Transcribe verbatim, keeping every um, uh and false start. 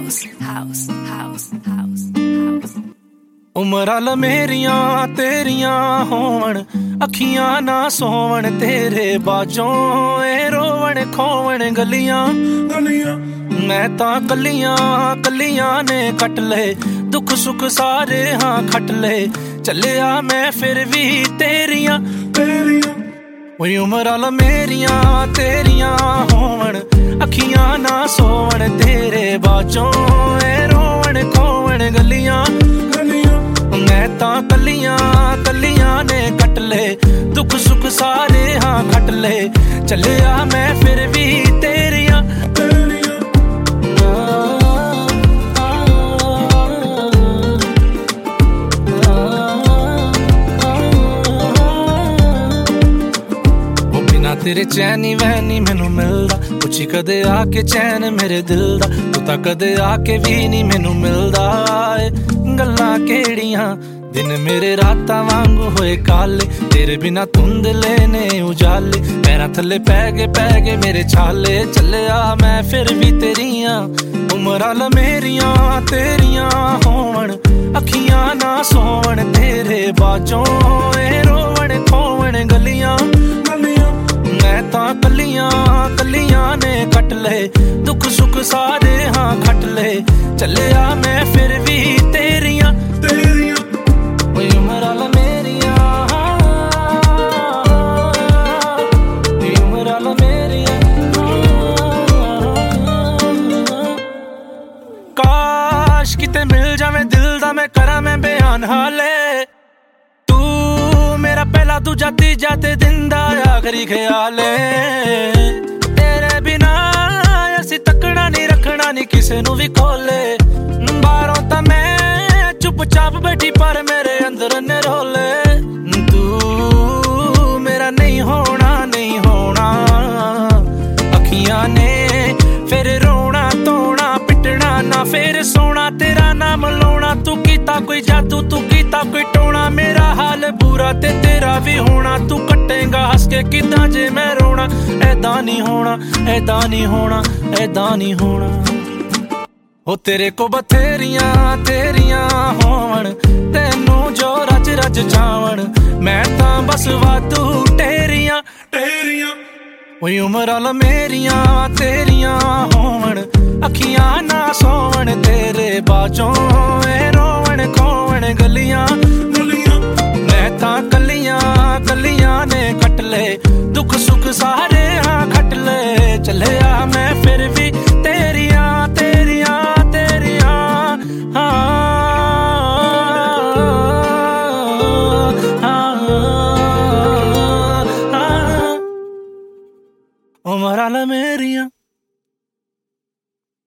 house, house, house, house, house. ਉਮਰਾਂ ਲਮੇਰੀਆਂ ਤੇਰੀਆਂ ਹੋਵਣ, ਅੱਖੀਆਂ ਨਾ ਸੋਵਣ ਤੇਰੇ ਬਾਝੋਂ, ਏ ਰੋਵਣ ਖੋਵਣ ਗਲੀਆਂ ਗਲੀਆਂ। ਮੈਂ ਤਾਂ ਕੱਲੀਆਂ ਕੱਲੀਆਂ ਨੇ ਕੱਟ ਲਏ, ਦੁੱਖ ਸੁੱਖ ਸਾਰੇ ਹਾਂ ਖੱਟ ਲਏ, ਚੱਲਿਆ ਮੈਂ ਫਿਰ ਵੀ ਤੇਰੀਆਂ ਤੇਰੀਆਂ। ਓਏ ਉਮਰਾਂ ਲਮੇਰੀਆਂ ਤੇਰੀਆਂ ਹੋਵਣ, ਅੱਖੀਆਂ ਨਾ ਸੋਵਣ ਤੇਰੇ ਬਾਝੋਂ, ਏ ਰੋਵਣ ਖੋਵਣ ਗਲੀਆਂ ਗਲੀਆਂ। ਮੈਂ ਤਾਂ ਕੱਲੀਆਂ ਕੱਲੀਆਂ ਨੇ ਕੱਟ ਲਏ, ਦੁੱਖ ਸੁੱਖ ਸਾਰੇ ਹਾਂ ਖੱਟ ਲਏ, ਚੱਲਿਆ ਮੈਂ ਫਿਰ ਵੀ ਤੇਰੀਆਂ ਤੇਰੀਆਂ। ਤੇਰੇ ਚੈਨ ਨੀ ਵੈਨ ਨੀ ਮੈਨੂੰ ਮਿਲਦਾ, ਪੁੱਛੀ ਕਦੇ ਆ ਕੇ ਚੈਨ ਮੇਰੇ ਦਿਲ ਦਾ, ਤੂੰ ਤਾਂ ਕਦੇ ਆ ਕੇ ਵੀ ਨੀ ਮੈਨੂੰ ਮਿਲਦਾ ਏ। ਗੱਲਾਂ ਕਿਹੜੀਆਂ ਦਿਨ ਮੇਰੇ ਰਾਤਾਂ ਵਾਂਗੂ ਹੋਏ ਕਾਲੇ, ਤੇਰੇ ਬਿਨਾ ਧੁੰਦਲੇ ਨੇ ਉਜਾਲੇ, ਪੈਰਾਂ ਥੱਲੇ ਪੈ ਗਏ ਪੈ ਗਏ ਮੇਰੇ ਛਾਲੇ, ਚੱਲਿਆ ਮੈਂ ਫਿਰ ਵੀ ਤੇਰੀਆਂ। ਉਮਰਾਂ ਲਮੇਰੀਆਂ ਤੇਰੀਆਂ ਹੋਵਣ, ਅੱਖੀਆਂ ਨਾ ਸੋਵਣ ਤੇਰੇ ਬਾਝੋਂ, ਏ ਰੋਵਣ ਖੋਵਣ ਗਲੀਆਂ ਗਲੀਆਂ। ਮੈਂ ਤਾਂ ਕੱਲੀਆਂ ਕੱਲੀਆਂ ਨੇ ਕੱਟ ਲਏ, ਦੁੱਖ ਸੁੱਖ ਸਾਰੇ ਹਾਂ ਖੱਟ ਲਏ, ਚੱਲਿਆ ਮੈਂ ਫਿਰ ਵੀ ਤੇਰੀਆਂ ਤੇਰੀਆਂ। ਓਏ ਉਮਰਾਂ ਲਮੇਰੀਆਂ ਓਏ ਉਮਰਾਂ ਲਮੇਰੀਆਂ। ਕਾਸ਼ ਕਿਤੇ ਮਿਲ ਜਾਵੇ ਦਿਲ ਦਾ ਮੈਂ ਕਰਾਂ ਮੈਂ ਬਿਆਨ ਹਾਲੇ, ਤੂੰ ਮੇਰਾ ਪਹਿਲਾ ਦੂਜਾ ਤੀਜਾ ਤੇ ਦਿਨ ਦਾ ਆਖਰੀ ਖਿਆਲ ਏ। ਤੇਰੇ ਬਿਨਾ ਅਸੀਂ ਤੱਕਣਾ ਨੀ ਰੱਖਣਾ ਨੀ ਕਿਸੇ ਨੂੰ ਵੀ ਖੋਲੇ, ਬਾਹਰੋਂ ਤਾਂ ਮੈਂ ਚੁੱਪ ਚਾਪ ਬੈਠੀ ਪਰ ਮੇਰੇ ਅੰਦਰ ਨਿਰੋਲੇ। ਤੂੰ ਮੇਰਾ ਨਹੀਂ ਹੋਣਾ ਨਹੀਂ ਹੋਣਾ, ਅੱਖੀਆਂ ਨੇ ਫਿਰ ਰੋਣਾ ਧੋਣਾ ਪਿੱਟਣਾ ਨਾ ਫਿਰ ਸੋਣਾ, ਤੇਰਾ ਨਾਮ ਲਾਉਣਾ। ਤੂੰ ਕੀਤਾ ਕੋਈ ਜਾਦੂ ਤੂੰ ਕੀਤਾ ਕੋਈ ਟੋਣਾ, ਮੇਰਾ ਹਾਲ ਬੁਰਾ ਤੇ ਤੇਰਾ ਵੀ ਹੋਣਾ, ਤੂੰ ਕੱਟੇਂਗਾ ਹੱਸ ਕੇ ਕਿੱਦਾਂ ਜੇ ਮੈਂ ਰੋਣਾ। ਐਦਾਂ ਨਹੀਂ ਹੋਣਾ ਐਦਾਂ ਨਹੀਂ ਹੋਣਾ ਐਦਾਂ ਨਹੀਂ ਹੋਣਾ। ਉਹ ਤੇਰੇ ਕੋ ਬਥੇਰੀਆਂ ਤੇਰੀਆਂ ਹੋਵਣ, ਤੈਨੂੰ ਜੋ ਰੱਜ ਰੱਜ ਜਾਵਣ, ਮੈਂ ਤਾਂ ਬਸ ਵਾਧੂ ਟੇਰੀਆਂ ਟੇਰੀਆਂ। ਓਏ ਉਮਰਾਂ ਲਮੇਰੀਆਂ ਤੇਰੀਆਂ ਹੋਵਣ, ਅੱਖੀਆਂ ਨਾ ਸੋਵਣ ਤੇਰੇ ਬਾਝੋਂ, ਏ ਰੋਵਣ ਖੋਵਣ ਗਲੀਆਂ ਗਲੀਆਂ। ਮੈਂ ਤਾਂ ਕੱਲੀਆਂ ਕੱਲੀਆਂ ਨੇ ਕੱਟ ਲਏ, ਦੁੱਖ ਸੁੱਖ ਸਾਰੇ ਹਾਂ ਖੱਟ ਲਏ, ਚੱਲਿਆ ਮੈਂ ਫਿਰ ਵੀ ਤੇਰੀਆਂ ਤੇਰੀਆਂ ਤੇਰੀਆਂ। ਹਾਂ ਉਮਰਾਂ ਲਮੇਰੀਆਂ।